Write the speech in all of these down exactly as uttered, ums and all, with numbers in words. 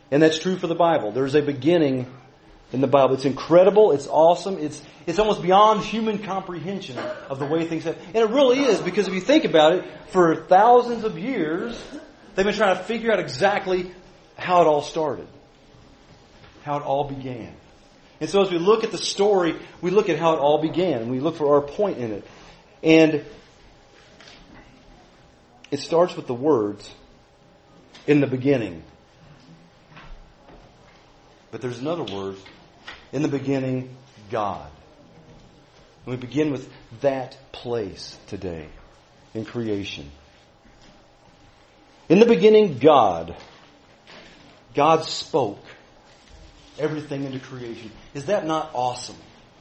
And that's true for the Bible. There's a beginning in the Bible. It's incredible. It's awesome. It's it's almost beyond human comprehension of the way things happen. And it really is, because if you think about it, for thousands of years, they've been trying to figure out exactly how it all started. How it all began. And so as we look at the story, we look at how it all began. We look for our point in it. And it starts with the words, "in the beginning." But there's another word, "in the beginning, God." And we begin with that place today in creation. In the beginning, God. God spoke everything into creation. Is that not awesome?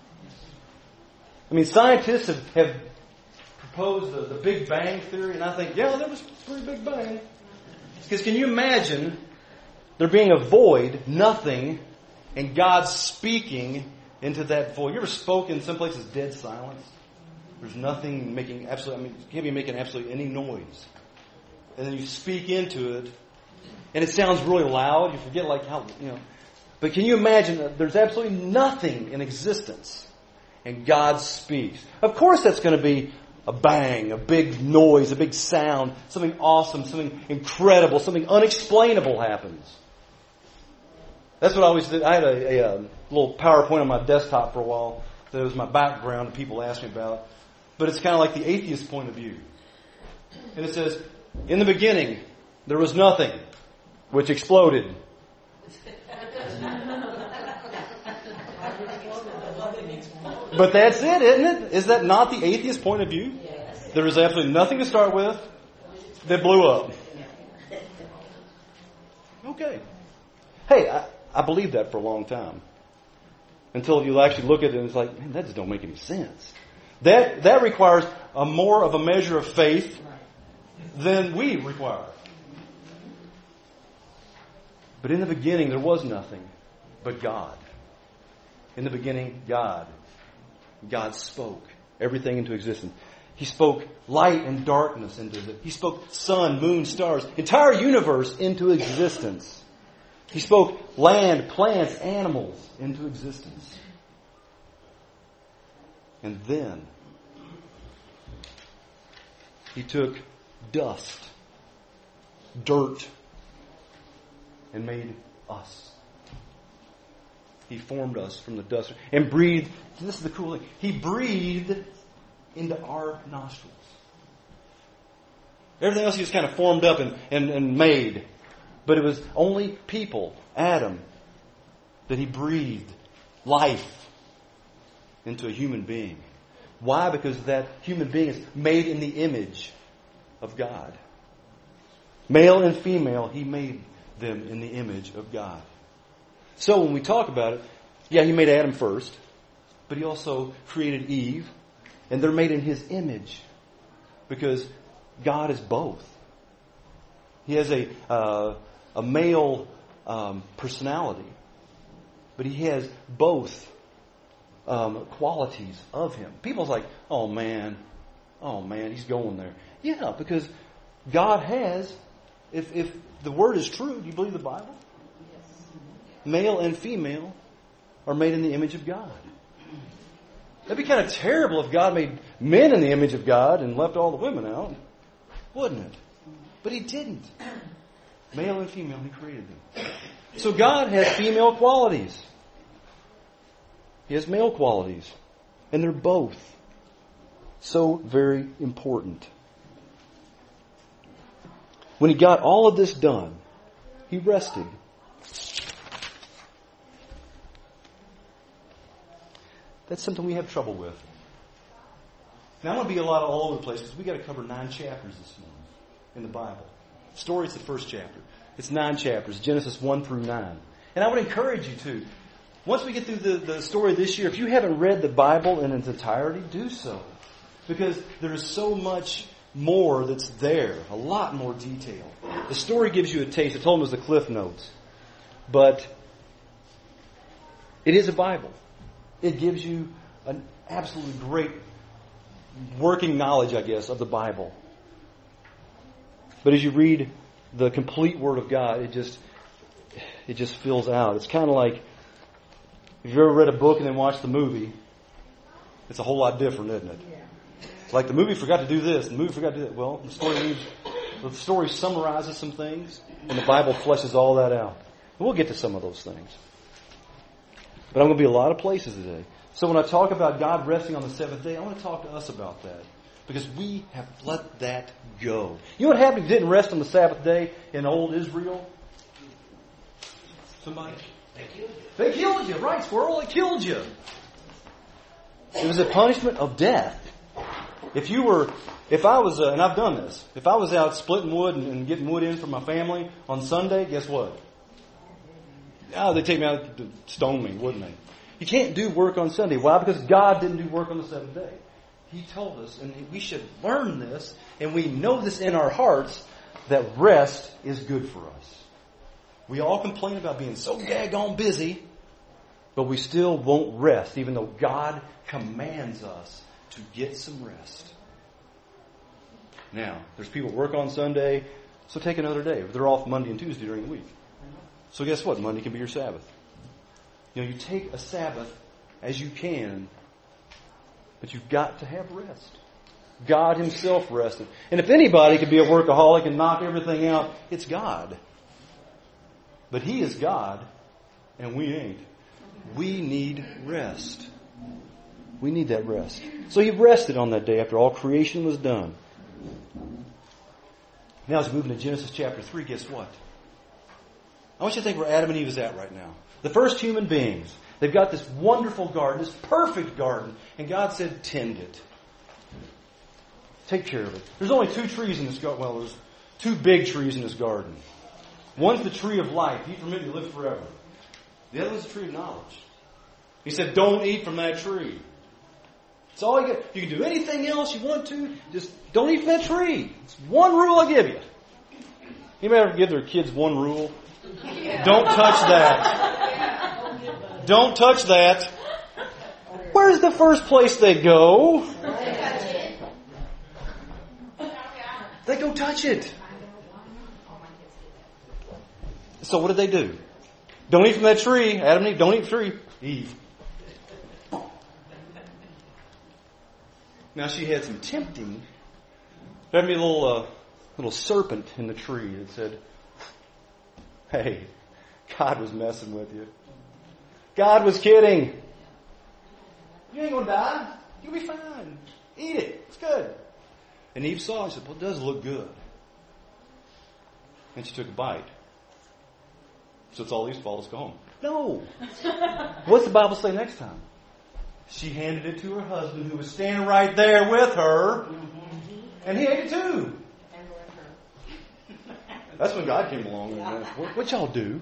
I mean, scientists have, have proposed the, the Big Bang Theory, and I think, yeah, that was a pretty big bang. Because can you imagine there being a void, nothing, and God speaking into that void? You ever spoken in some places dead silence? There's nothing making absolutely, I mean, you can't be making absolutely any noise. And then you speak into it, and it sounds really loud. You forget like how, you know. But can you imagine that there's absolutely nothing in existence, and God speaks? Of course that's going to be a bang, a big noise, a big sound, something awesome, something incredible, something unexplainable happens. That's what I always did. I had a, a, a little PowerPoint on my desktop for a while. That was my background, and people asked me about. But it's kind of like the atheist point of view. And it says, "In the beginning, there was nothing, which exploded." But that's it, isn't it? Is that not the atheist point of view? Yes. There was absolutely nothing to start with that blew up. Okay. Hey, I, I believed that for a long time. Until you actually look at it and it's like, man, that just don't make any sense. That that requires a more of a measure of faith than we require. But in the beginning, there was nothing but God. In the beginning, God. God spoke everything into existence. He spoke light and darkness into existence. He spoke sun, moon, stars, entire universe into existence. He spoke land, plants, animals into existence. And then He took dust, dirt, and made us. He formed us from the dust and breathed. This is the cool thing. He breathed into our nostrils. Everything else He just kind of formed up and, and, and made. But it was only people, Adam, that He breathed life into a human being. Why? Because that human being is made in the image of God. Male and female, He made them in the image of God. So when we talk about it, yeah, He made Adam first, but He also created Eve, and they're made in His image because God is both. He has a uh, a male um, personality, but He has both um, qualities of Him. People's like, oh man, oh man, he's going there. Yeah, because God has, if if the Word is true, do you believe the Bible? Male and female are made in the image of God. That'd be kind of terrible if God made men in the image of God and left all the women out, wouldn't it? But He didn't. Male and female, He created them. So God has female qualities. He has male qualities. And they're both so very important. When He got all of this done, He rested. That's something we have trouble with. Now, I'm going to be a lot all over the place because we've got to cover nine chapters this morning in the Bible. The story's the first chapter. It's nine chapters, Genesis one through nine. And I would encourage you to, once we get through the, the story this year, if you haven't read the Bible in its entirety, do so. Because there is so much more that's there, a lot more detail. The story gives you a taste. I told them it was the Cliff Notes. But it is a Bible. It gives you an absolutely great working knowledge, I guess, of the Bible. But as you read the complete Word of God, it just it just fills out. It's kind of like, if you've ever read a book and then watched the movie, it's a whole lot different, isn't it? It's like the movie forgot to do this, and the movie forgot to do that. Well, the story leaves, the story summarizes some things, and the Bible fleshes all that out. And we'll get to some of those things. But I'm going to be a lot of places today. So when I talk about God resting on the seventh day, I want to talk to us about that. Because we have let that go. You know what happened if you didn't rest on the Sabbath day in old Israel? Somebody? They killed you. They killed you, right, squirrel? They killed you. It was a punishment of death. If you were, if I was, uh, and I've done this, if I was out splitting wood and, and getting wood in for my family on Sunday, guess what? Oh, they'd take me out to stone me, wouldn't they? You can't do work on Sunday. Why? Because God didn't do work on the seventh day. He told us, and we should learn this, and we know this in our hearts, that rest is good for us. We all complain about being so daggone busy, but we still won't rest, even though God commands us to get some rest. Now, there's people who work on Sunday, so take another day. They're off Monday and Tuesday during the week. So guess what? Monday can be your Sabbath. You know, you take a Sabbath as you can, but you've got to have rest. God Himself rested. And if anybody could be a workaholic and knock everything out, it's God. But He is God, and we ain't. We need rest. We need that rest. So He rested on that day after all creation was done. Now as we move into Genesis chapter three, guess what? I want you to think where Adam and Eve is at right now. The first human beings. They've got this wonderful garden, this perfect garden. And God said, tend it. Take care of it. There's only two trees in this garden. Well, there's two big trees in this garden. One's the tree of life. Eat from it and you live forever. The other one's the tree of knowledge. He said, don't eat from that tree. It's all you get. You can do anything else you want to. Just don't eat from that tree. It's one rule I give you. Anybody ever give their kids one rule? Don't touch that. Don't touch that. Where's the first place they go? They go touch it. So what did they do? Don't eat from that tree. Adam and Eve, don't eat from the tree. Eve. Now she had some tempting. There had me a little, uh, little serpent in the tree that said, hey, God was messing with you. God was kidding. You ain't going to die. You'll be fine. Eat it. It's good. And Eve saw it and said, well, it does look good. And she took a bite. So it's all Eve's fault. Let's go home. No. What's the Bible say next time? She handed it to her husband who was standing right there with her. And he ate it too. That's when God came along and went, what, what y'all do?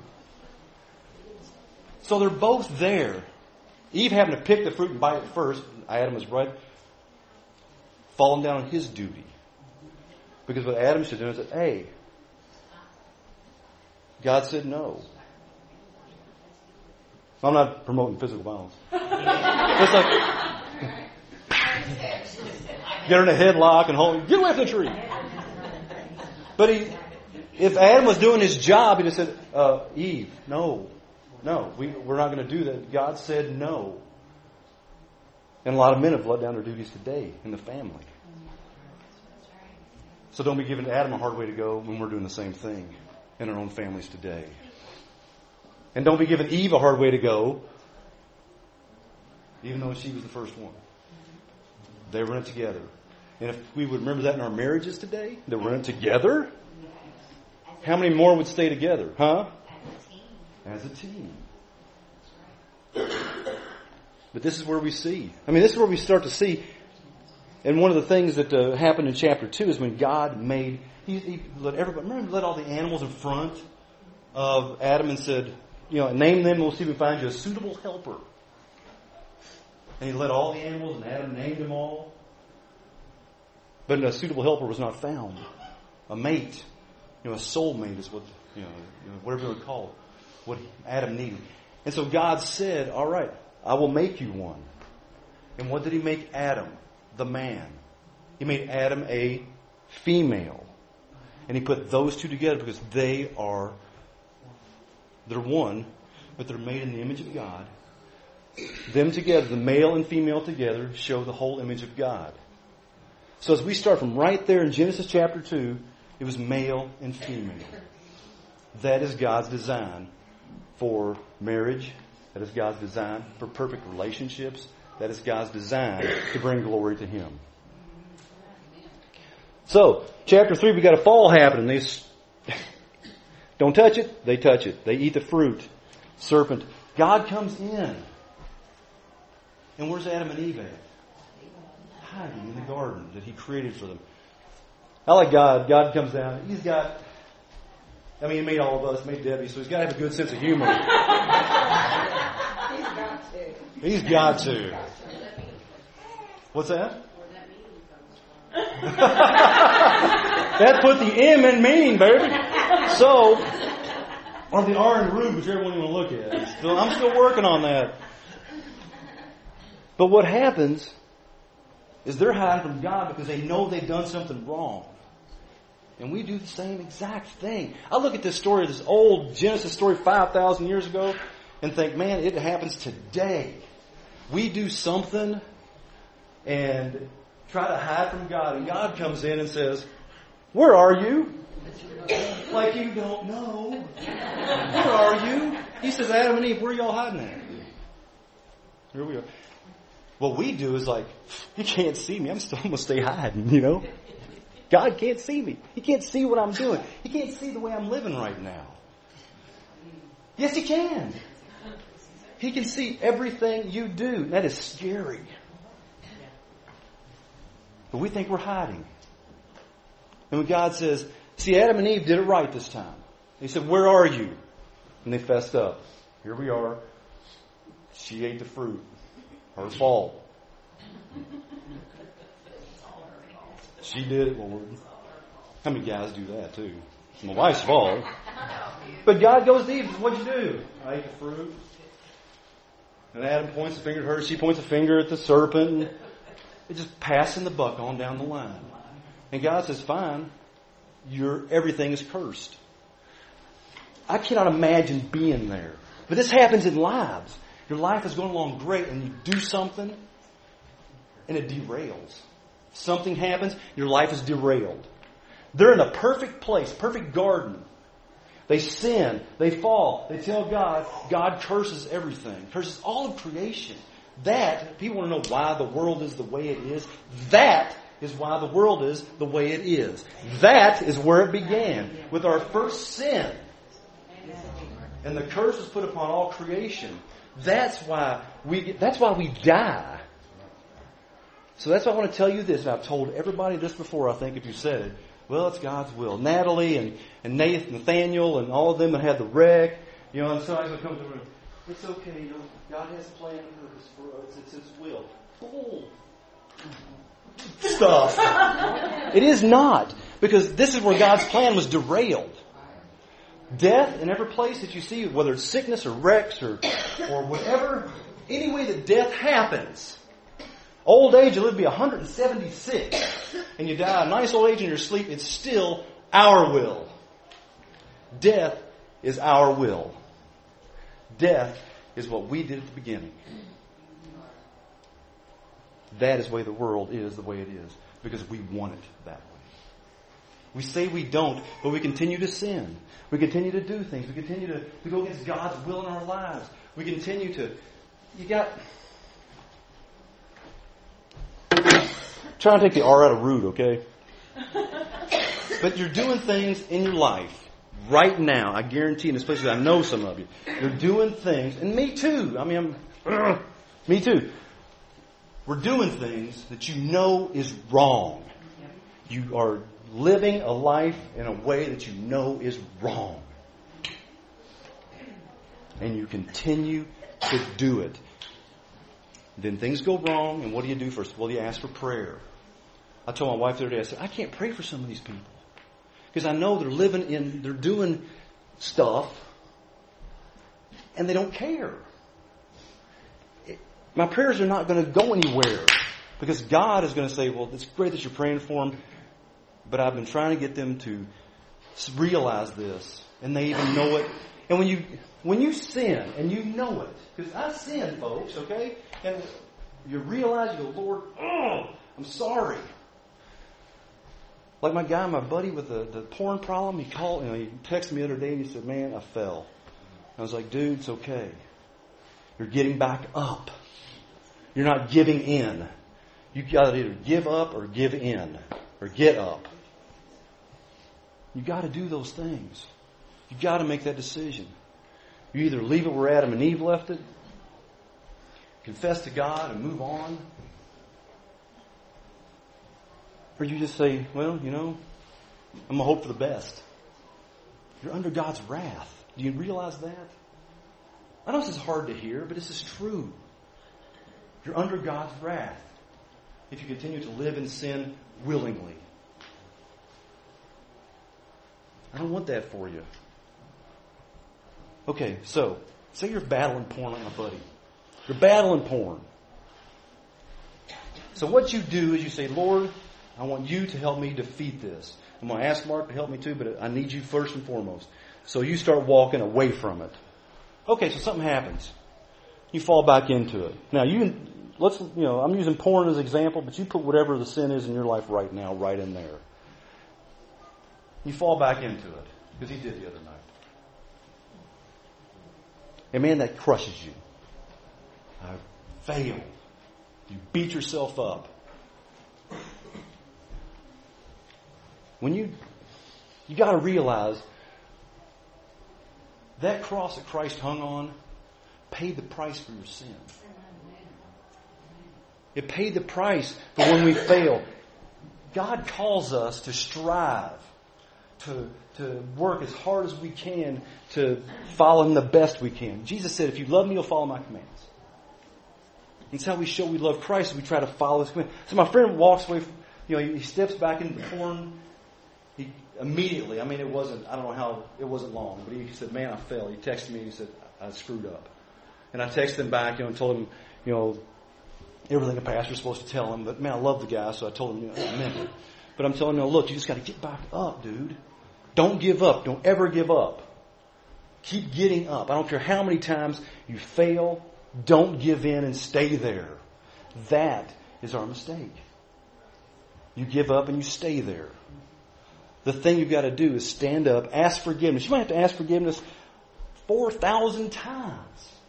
So they're both there. Eve having to pick the fruit and bite it first. Adam was right, falling down on his duty. Because what Adam should do is say, hey, God said no. I'm not promoting physical violence. It's like, get her in a headlock and hold, get away from the tree. But he, if Adam was doing his job, he'd have said, uh, Eve, no, no, we, we're not going to do that. God said no. And a lot of men have let down their duties today in the family. So don't be giving Adam a hard way to go when we're doing the same thing in our own families today. And don't be giving Eve a hard way to go, even though she was the first one. They were in it together. And if we would remember that in our marriages today, that we're in it together, how many more would stay together? Huh? As a team. But this is where we see. I mean, this is where we start to see. And one of the things that uh, happened in chapter two is when God made, he, he let everybody, remember, he let all the animals in front of Adam and said, you know, name them, we'll see if we find you a suitable helper. And he let all the animals, and Adam named them all. But a suitable helper was not found. A mate, you know, a soulmate is what, you know, you know whatever you would call it, what Adam needed. And so God said, all right, I will make you one. And what did he make Adam? The man. He made Adam a female. And he put those two together because they are They're one, but they're made in the image of God. Them together, the male and female together, show the whole image of God. So as we start from right there in Genesis chapter two, it was male and female. That is God's design for marriage. That is God's design for perfect relationships. That is God's design to bring glory to Him. So, chapter three, we got a fall happening. They don't touch it, they touch it. They eat the fruit. Serpent. God comes in. And where's Adam and Eve at? Hiding in the garden that He created for them. I like God. God comes down. He's got, I mean, He made all of us, made Debbie, so He's got to have a good sense of humor. He's got to. He's got to. What's that? That put the M in mean, baby. So, or the R in rude, whichever one you want to look at. I'm still, I'm still working on that. But what happens is they're hiding from God because they know they've done something wrong. And we do the same exact thing. I look at this story, this old Genesis story five thousand years ago, and think, man, it happens today. We do something and try to hide from God. And God comes in and says, where are you? Like you don't know. Where are you? He says, Adam and Eve, where are y'all hiding at? Here we are. What we do is like, you can't see me. I'm still going to stay hiding, you know. God can't see me. He can't see what I'm doing. He can't see the way I'm living right now. Yes, He can. He can see everything you do. That is scary. But we think we're hiding. And when God says, see, Adam and Eve did it right this time. He said, where are you? And they fessed up. Here we are. She ate the fruit. Her fault. She did it, Lord. How many guys do that too? It's my wife's fault. But God goes to Eve. What'd you do? I ate the fruit. And Adam points a finger at her. She points a finger at the serpent. And it's just passing the buck on down the line. And God says, fine. Your everything is cursed. I cannot imagine being there. But this happens in lives. Your life is going along great and you do something and it derails. Something happens, your life is derailed. They're in a perfect place, perfect garden. They sin, they fall, they tell God, God curses everything, curses all of creation. That, people want to know why the world is the way it is. That is why the world is the way it is. That is where it began, with our first sin. And the curse was put upon all creation. That's why we get, that's why we die. So that's why I want to tell you this. And I've told everybody this before, I think, if you said it. Well, it's God's will. Natalie and, and Nathan, Nathaniel and all of them that had the wreck. You know, and somebody's going to come to the room. It's okay, you know, God has a plan and purpose for us. It's His will. Bull stuff. It is not. Because this is where God's plan was derailed. Death in every place that you see, whether it's sickness or wrecks or, or whatever, any way that death happens. Old age, you live to be one hundred seventy-six, and you die a nice old age in your sleep, it's still our will. Death is our will. Death is what we did at the beginning. That is the way the world is the way it is, because we want it that way. We say we don't, but we continue to sin. We continue to do things. We continue to, to go against God's will in our lives. We continue to, you got, try and take the R out of rude, okay? But you're doing things in your life right now. I guarantee, and especially I know some of you, you're doing things, and me too. I mean, I'm, uh, me too. We're doing things that you know is wrong. You are living a life in a way that you know is wrong. And you continue to do it. Then things go wrong, and what do you do first? Well, you ask for prayer. I told my wife the other day, I said, I can't pray for some of these people. Because I know they're living in, they're doing stuff, and they don't care. It, my prayers are not going to go anywhere. Because God is going to say, well, it's great that you're praying for them, but I've been trying to get them to realize this, and they even know it, And when you when you sin and you know it, because I sin, folks, okay? And you realize, you go, Lord, oh, I'm sorry. Like my guy, my buddy with the, the porn problem, he called, you know, he texted me the other day and he said, man, I fell. I was like, dude, it's okay. You're getting back up. You're not giving in. You got to either give up or give in. Or get up. You got to do those things. You got to make that decision. You either leave it where Adam and Eve left it, confess to God and move on, or you just say, well, you know, I'm going to hope for the best. You're under God's wrath. Do you realize that? I know this is hard to hear, but this is true. You're under God's wrath if you continue to live in sin willingly. I don't want that for you. Okay, so, say you're battling porn like my buddy. You're battling porn. So what you do is you say, Lord, I want you to help me defeat this. I'm going to ask Mark to help me too, but I need you first and foremost. So you start walking away from it. Okay, so something happens. You fall back into it. Now, you can, let's, you know, I'm using porn as an example, but you put whatever the sin is in your life right now, right in there. You fall back into it, because he did the other night. And man, that crushes you. I failed. You beat yourself up. When you, you got to realize that cross that Christ hung on paid the price for your sin. It paid the price for when we fail. God calls us to strive, to, to work as hard as we can to follow Him the best we can. Jesus said, if you love me, you'll follow my commands. It's how we show we love Christ. We try to follow His commands. So my friend walks away from, you know, he steps back into the porn. He immediately, I mean, it wasn't, I don't know how, it wasn't long, but he said, man, I fell. He texted me and he said, I screwed up. And I texted him back, you know, and told him, you know, everything a pastor's supposed to tell him. But man, I love the guy, so I told him, you know, I meant it. But I'm telling him, look, you just got to get back up, dude. Don't give up. Don't ever give up. Keep getting up. I don't care how many times you fail. Don't give in and stay there. That is our mistake. You give up and you stay there. The thing you've got to do is stand up, ask forgiveness. You might have to ask forgiveness four thousand times.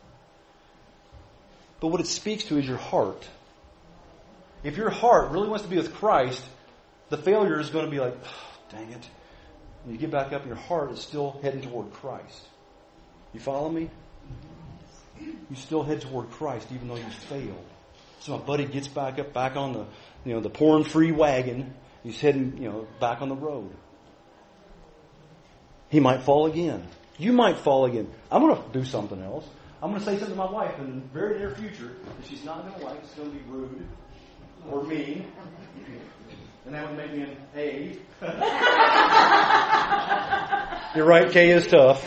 But what it speaks to is your heart. If your heart really wants to be with Christ, the failure is going to be like, oh, dang it. When you get back up, your heart is still heading toward Christ. You follow me? You still head toward Christ even though you failed. So my buddy gets back up, back on the, you know, the porn-free wagon. He's heading, you know, back on the road. He might fall again. You might fall again. I'm going to do something else. I'm going to say something to my wife in the very near future that she's not going to like. It's going to be rude or mean. And that would make me an A. You're right, K is tough.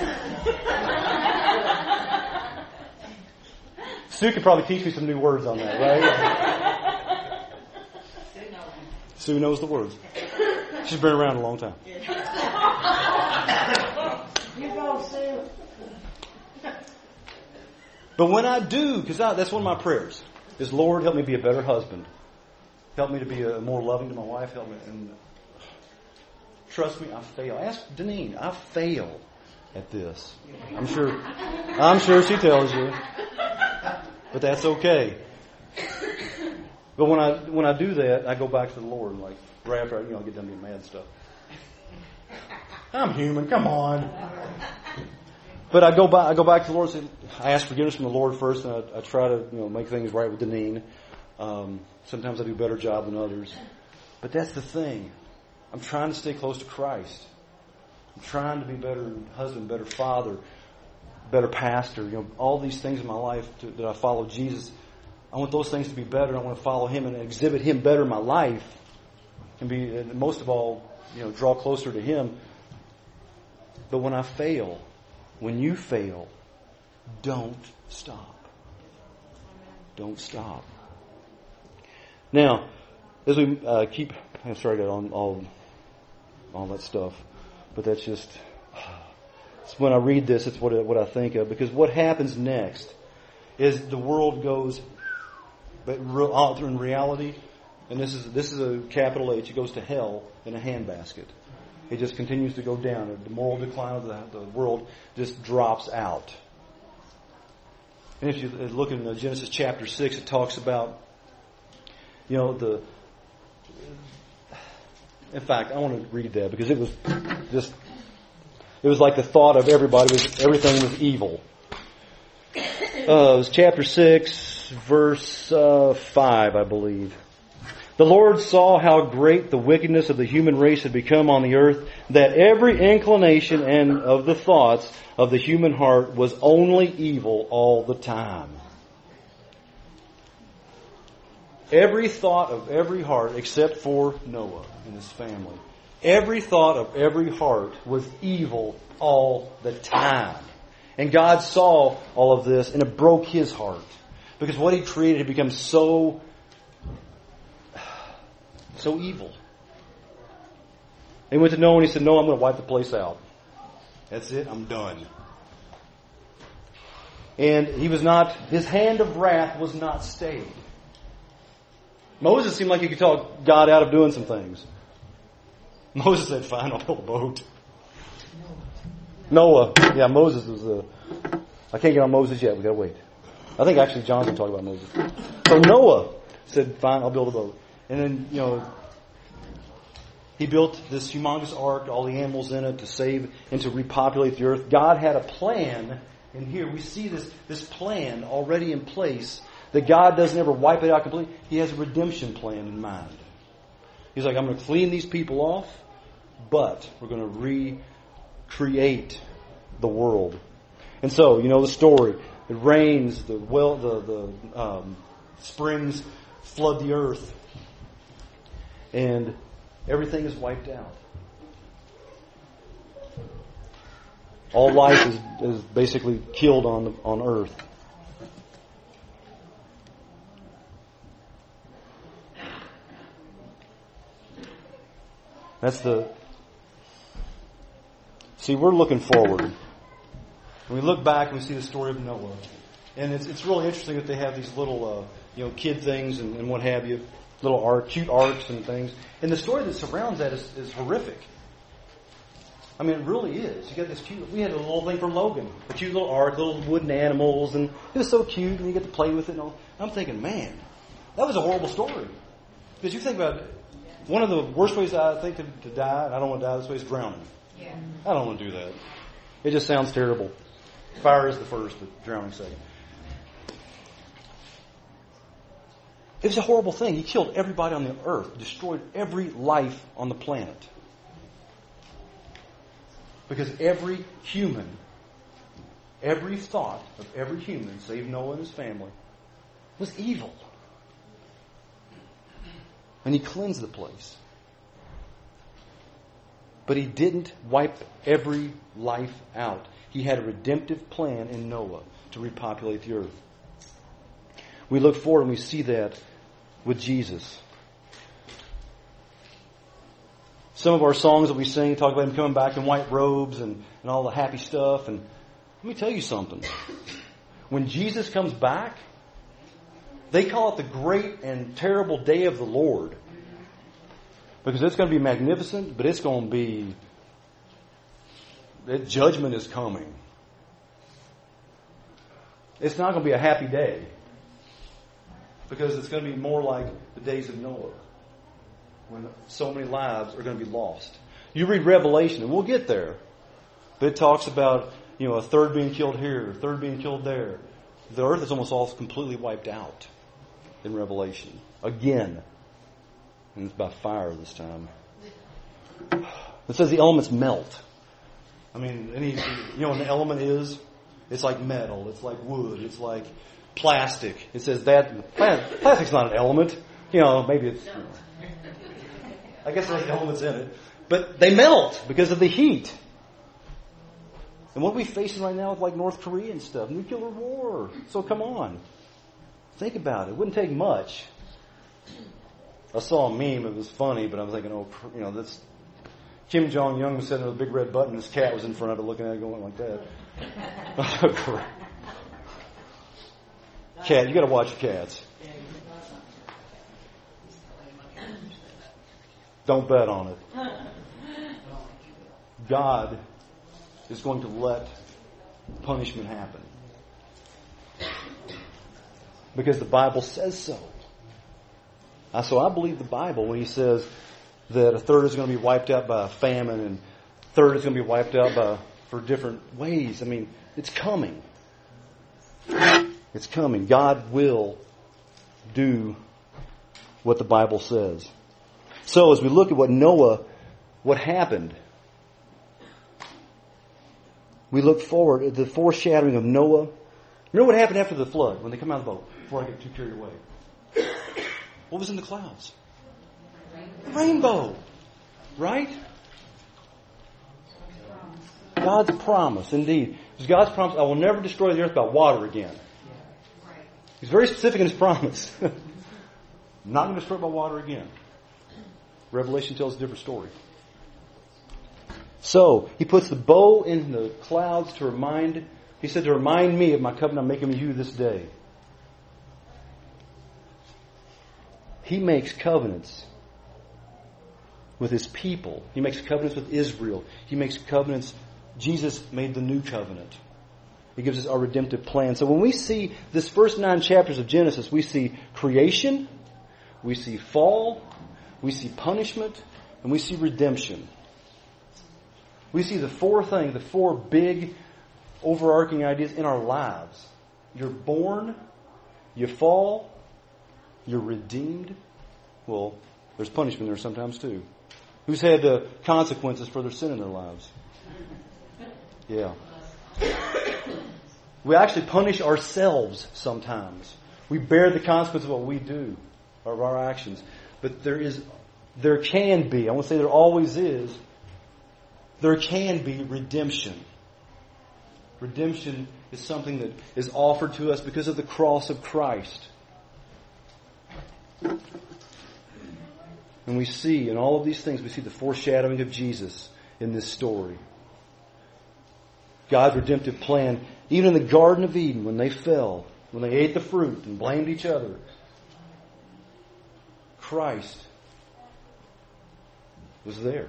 Sue could probably teach me some new words on that, right? Sue knows the words. She's been around a long time. You go, Sue. But when I do, because that's one of my prayers, is Lord, help me be a better husband. Help me to be a, more loving to my wife. Help me. And trust me, I fail. Ask Deneen. I fail at this. I'm sure. I'm sure she tells you. But that's okay. But when I when I do that, I go back to the Lord, and like right after I, you know, get done being mad and stuff. I'm human. Come on. But I go back. I go back to the Lord. And say, I ask forgiveness from the Lord first, and I, I try to, you know, make things right with Deneen. Um, sometimes I do a better job than others. But that's the thing. I'm trying to stay close to Christ. I'm trying to be a better husband, better father, better pastor. You know, all these things in my life to, that I follow Jesus. I want those things to be better. I want to follow Him and exhibit Him better in my life, and be, and most of all, you know, draw closer to Him. But when I fail, when you fail, don't stop. Don't stop. Now, as we uh, keep, I'm sorry I got on all all that stuff, but that's just when I read this, it's what, what I think of. Because what happens next is the world goes, but in reality, and this is this is a capital H, it goes to hell in a handbasket. It just continues to go down. The moral decline of the, the world just drops out. And if you look in Genesis chapter six, it talks about, you know, the... In fact, I want to read that because it was just... It was like the thought of everybody was everything was evil. Uh, it was chapter six, verse uh, five, I believe. The Lord saw how great the wickedness of the human race had become on the earth, that every inclination and of the thoughts of the human heart was only evil all the time. Every thought of every heart, except for Noah and his family, every thought of every heart was evil all the time. And God saw all of this, and it broke His heart. Because what He created had become so, so evil. He went to Noah and he said, "No, I'm going to wipe the place out. That's it, I'm done." And he was not, his hand of wrath was not stayed. Moses seemed like he could talk God out of doing some things. Moses said, "Fine, I'll build a boat." Noah, yeah, Moses was the... I can't get on Moses yet, we've got to wait. I think actually John's going to talk about Moses. So Noah said, "Fine, I'll build a boat." And then, you know, he built this humongous ark, all the animals in it, to save and to repopulate the earth. God had a plan, and here we see this, this plan already in place, that God doesn't ever wipe it out completely. He has a redemption plan in mind. He's like, I'm going to clean these people off, but we're going to recreate the world. And so, you know the story. It rains, the well, the the um, springs flood the earth, and everything is wiped out. All life is, is basically killed on on earth. That's the... See, we're looking forward. When we look back and we see the story of Noah. And it's it's really interesting that they have these little, uh, you know, kid things and, and what have you. Little art, cute arcs and things. And the story that surrounds that is, is horrific. I mean, it really is. You got this cute... We had a little thing for Logan. A cute little ark, little wooden animals. And it was so cute. And you get to play with it and all. I'm thinking, man, that was a horrible story. Because you think about it. One of the worst ways I think to, to die, and I don't want to die this way, is drowning. Yeah. I don't want to do that. It just sounds terrible. Fire is the first, but drowning second. It was a horrible thing. He killed everybody on the earth, destroyed every life on the planet. Because every human, every thought of every human, save Noah and his family, was evil. And He cleansed the place. But He didn't wipe every life out. He had a redemptive plan in Noah to repopulate the earth. We look forward and we see that with Jesus. Some of our songs that we sing talk about Him coming back in white robes and, and all the happy stuff. And let me tell you something. When Jesus comes back, they call it the great and terrible day of the Lord. Because it's going to be magnificent, but it's going to be... that judgment is coming. It's not going to be a happy day. Because it's going to be more like the days of Noah. When so many lives are going to be lost. You read Revelation, and we'll get there. But it talks about, you know, a third being killed here, a third being killed there. The earth is almost all completely wiped out in Revelation. Again. And it's by fire this time. It says the elements melt. I mean, any, you know what an element is? It's like metal. It's like wood. It's like plastic. It says that plastic's not an element. You know, maybe it's... I guess there's elements in it. But they melt because of the heat. And what are we facing right now with like North Korea and stuff? Nuclear war. So come on. Think about it. It wouldn't take much. I saw a meme. It was funny, but I was thinking, oh, you know, this Kim Jong-un was sitting with a big red button. His cat was in front of it looking at it going like that. Oh, great. Cat, you got to watch your cats. Don't bet on it. God is going to let punishment happen. Because the Bible says so. Uh, So I believe the Bible when he says that a third is going to be wiped out by a famine and a third is going to be wiped out by for different ways. I mean, it's coming. It's coming. God will do what the Bible says. So as we look at what Noah, what happened, we look forward at the foreshadowing of Noah. Remember what happened after the flood when they come out of the boat? Before I get too carried away. What was in the clouds? The rainbow. Right? God's promise, indeed. It was God's promise, I will never destroy the earth by water again. He's very specific in his promise. I'm not going to destroy it by water again. Revelation tells a different story. So, he puts the bow in the clouds to remind, he said, to remind me of my covenant I'm making with you this day. He makes covenants with his people. He makes covenants with Israel. He makes covenants. Jesus made the new covenant. He gives us our redemptive plan. So when we see this first nine chapters of Genesis, we see creation, we see fall, we see punishment, and we see redemption. We see the four things, the four big overarching ideas in our lives. You're born, you fall, you're redeemed. Well, there's punishment there sometimes too. Who's had uh, consequences for their sin in their lives? Yeah. We actually punish ourselves sometimes. We bear the consequences of what we do, of our actions. But there is, there can be, I won't say there always is, there can be redemption. Redemption is something that is offered to us because of the cross of Christ. And we see in all of these things, we see the foreshadowing of Jesus in this story. God's redemptive plan, even in the Garden of Eden, when they fell, when they ate the fruit and blamed each other, Christ was there.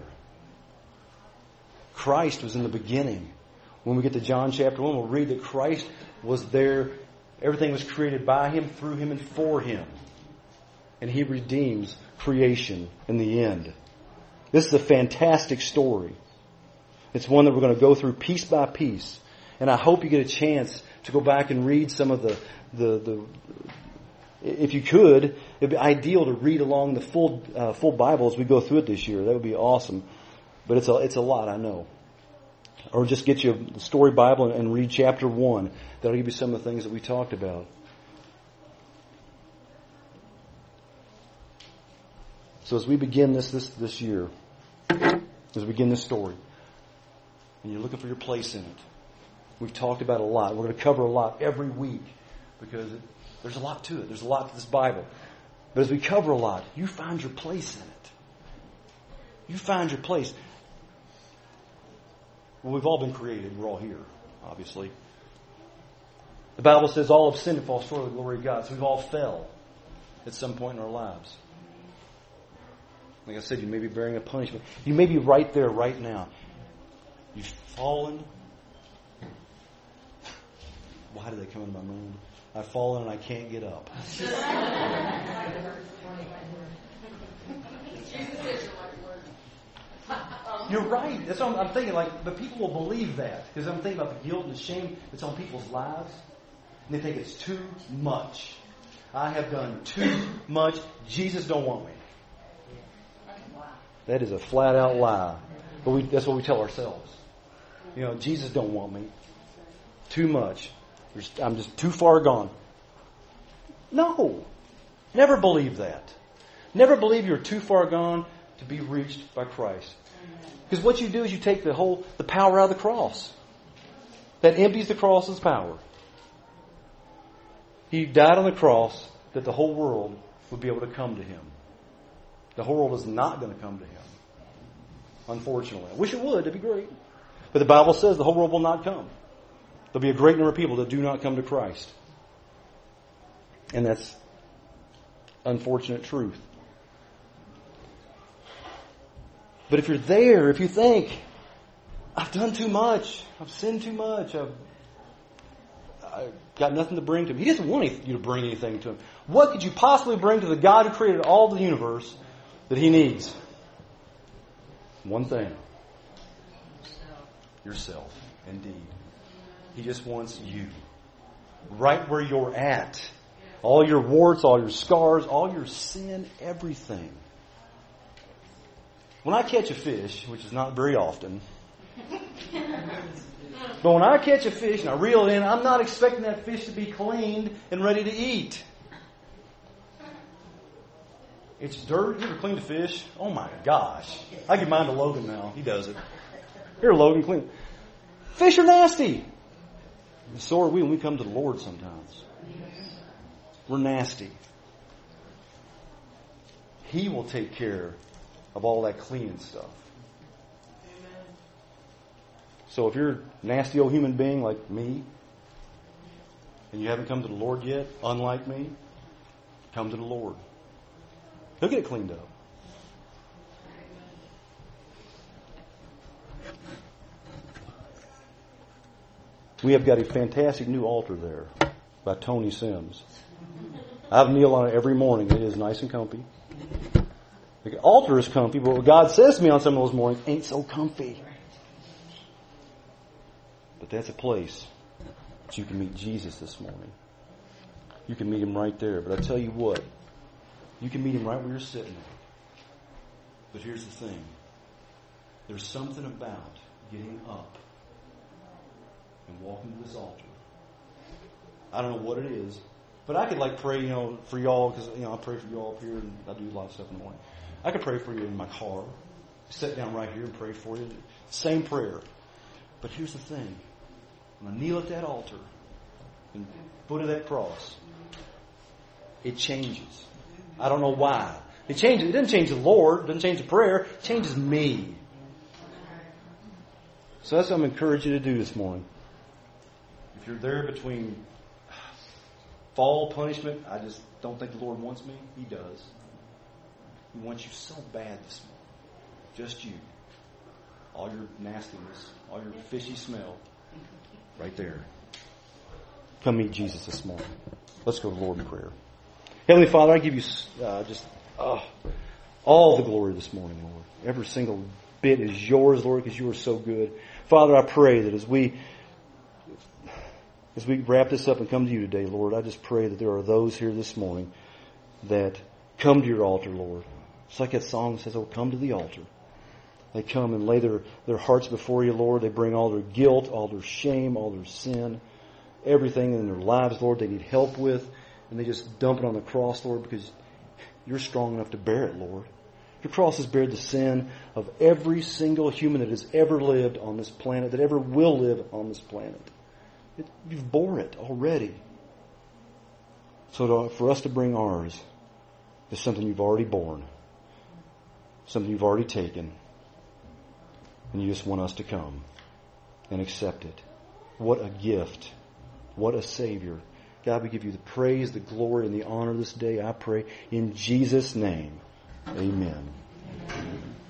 Christ was in the beginning. When we get to John chapter one, we'll read that Christ was there. Everything was created by Him, through Him, and for Him. And He redeems creation in the end. This is a fantastic story. It's one that we're going to go through piece by piece. And I hope you get a chance to go back and read some of the, the, the if you could, it'd be ideal to read along the full, uh, full Bible as we go through it this year. That would be awesome. But it's a, it's a lot, I know. Or just get you the story Bible and, and read chapter one. That'll give you some of the things that we talked about. So as we begin this, this, this year, as we begin this story, and you're looking for your place in it, we've talked about a lot. We're going to cover a lot every week because it, there's a lot to it. There's a lot to this Bible. But as we cover a lot, you find your place in it. You find your place. Well, we've all been created. We're all here, obviously. The Bible says all have sinned and fall short of the glory of God. So we've all fell at some point in our lives. Like I said, you may be bearing a punishment. You may be right there right now. You've fallen. Why did they come into my mind? I've fallen and I can't get up. You're right. That's what I'm, I'm thinking. Like, but people will believe that because I'm thinking about the guilt and the shame that's on people's lives, and they think it's too much. I have done too much. Jesus don't want me. That is a flat out lie. But we, that's what we tell ourselves. You know, Jesus don't want me. Too much. There's, I'm just too far gone. No. Never believe that. Never believe you're too far gone to be reached by Christ. Because what you do is you take the whole, the power out of the cross. That empties the cross's power. He died on the cross that the whole world would be able to come to Him. The whole world is not going to come to Him unfortunately. I wish it would. That'd be great. But the Bible says the whole world will not come. There'll be a great number of people that do not come to Christ. And that's unfortunate truth. But if you're there, if you think, I've done too much, I've sinned too much, I've, I've got nothing to bring to Him. He doesn't want you to bring anything to Him. What could you possibly bring to the God who created all the universe that He needs? One thing. Yourself, indeed. He just wants you. Right where you're at. All your warts, all your scars, all your sin, everything. When I catch a fish, which is not very often, but when I catch a fish and I reel it in, I'm not expecting that fish to be cleaned and ready to eat. It's dirt. You ever cleaned a fish? Oh my gosh. I give mine to Logan now. He does it. Here, Logan, clean. Fish are nasty. And so are we when we come to the Lord sometimes. We're nasty. He will take care of all that cleaning stuff. So if you're a nasty old human being like me, and you haven't come to the Lord yet, unlike me, come to the Lord. He'll get it cleaned up. We have got a fantastic new altar there by Tony Sims. I kneel on it every morning. It is nice and comfy. The altar is comfy, but what God says to me on some of those mornings ain't so comfy. But that's a place that you can meet Jesus this morning. You can meet Him right there. But I tell you what, you can meet Him right where you're sitting. But here's the thing. There's something about getting up and walking to this altar. I don't know what it is, but I could like pray, you know, for y'all, because, you know, I pray for y'all up here, and I do a lot of stuff in the morning. I could pray for you in my car. Sit down right here and pray for you. Same prayer. But here's the thing. When I kneel at that altar and foot of that cross, it changes. I don't know why. It changes. It doesn't change the Lord. It doesn't change the prayer. It changes me. So that's what I'm encouraging you to do this morning. If you're there between fall, punishment, I just don't think the Lord wants me. He does. He wants you so bad this morning. Just you. All your nastiness, all your fishy smell, right there. Come meet Jesus this morning. Let's go to the Lord in prayer. Heavenly Father, I give you uh, just uh, all the glory this morning, Lord. Every single bit is yours, Lord, because you are so good. Father, I pray that as we as we wrap this up and come to you today, Lord, I just pray that there are those here this morning that come to your altar, Lord. It's like that song says, oh, come to the altar. They come and lay their, their hearts before you, Lord. They bring all their guilt, all their shame, all their sin, everything in their lives, Lord, they need help with. And they just dump it on the cross, Lord, because you're strong enough to bear it, Lord. Your cross has bared the sin of every single human that has ever lived on this planet, that ever will live on this planet. It, you've bore it already. So to, for us to bring ours is something you've already borne, something you've already taken, and you just want us to come and accept it. What a gift. What a Savior. God, we give you the praise, the glory, and the honor this day, I pray, in Jesus' name. Amen.